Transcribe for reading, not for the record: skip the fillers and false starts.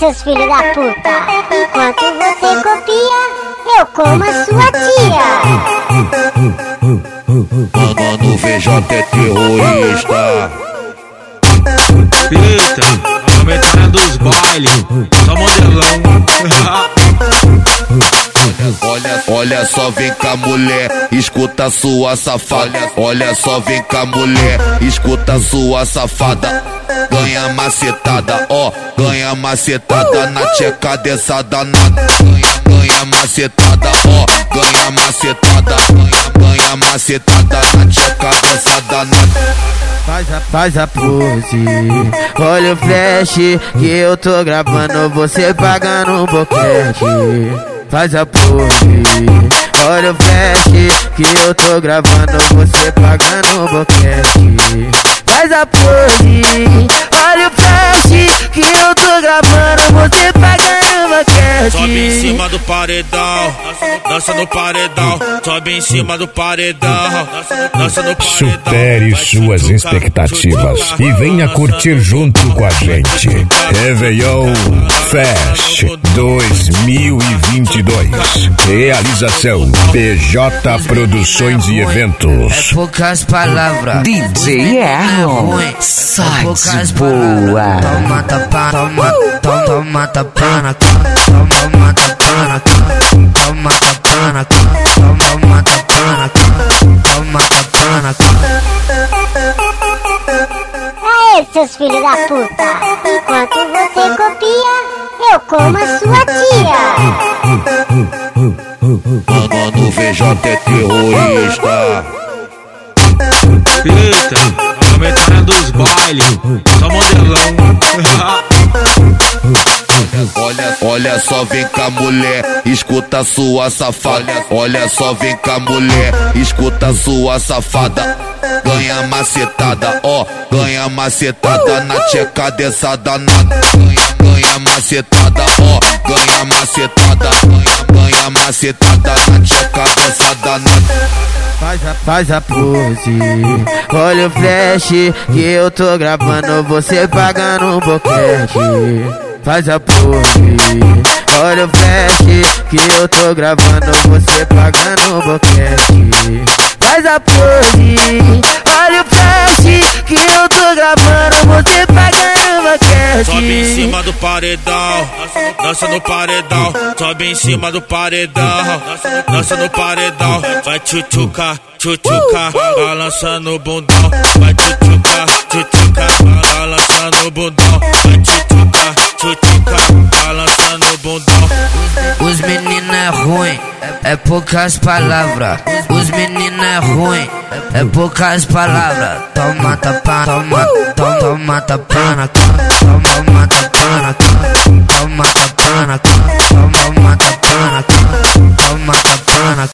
seus filhos da puta, enquanto você copia, eu como a sua tia. Mano, VJ é terrorista. Eita, a metralha dos bailes, só modelão. Olha só, vem cá mulher, escuta sua safada. Olha só, vem cá mulher, escuta sua safada. Ganha macetada, ó, ganha macetada na tcheca dessa danada. Ganha macetada, ó, ganha macetada. Ganha macetada na tcheca dessa danada. Faz a pose, olha o flash que eu tô gravando, você pagando um boquete. Faz a pose, olha o flash que eu tô gravando, você pagando um boquete. Faz a pose, olha o flash que eu tô gravando, você pagando um boquete. Sobe em cima do paredão, dança no paredão. Sobe em cima do paredão, dança no paredão. Supere suas expectativas e venha curtir junto com a gente. Réveillon Fest 2022. Realização PJ Produções e Eventos. É poucas palavras, DJ Erlon, sai de boa. Toma tapa, toma tapa na cara, toma tapa na cara, toma tapa na cara, toma tapa na cara, toma tapa na cara. Aê, seus filhos da puta, enquanto você copia, eu como a sua tia. Mano, VJ é terrorista. Eita, a metralha dos bailes, só modelão. Olha só, vem cá mulher, escuta sua safada. Olha só, vem cá mulher, escuta sua safada. Ganha macetada, ó, ganha macetada na tcheca dessa danada. Ganha macetada, ó, ganha macetada. Ganha macetada na tcheca dessa danada. Faz a pose, olha o flash que eu tô gravando, você pagando um boquete. Faz a pose, olha o flash que eu tô gravando, você pagando um boquete. Faz a pose, olha o flash que eu tô gravando, você pagando um boquete. Sobe em cima do paredão, dança no paredão. Sobe em cima do paredão, dança no paredão. Vai tchutchuca, tchutchuca, balançando o bundão. Vai tchutchuca, tchutchuca, balançando o bundão. Vai tchutchuca, tchutchuca, balançando o bundão. Os meninos é ruim, é poucas palavras. Os meninos é ruim, é poucas palavras. Toma tapa, toma tapa na cara, toma tapa.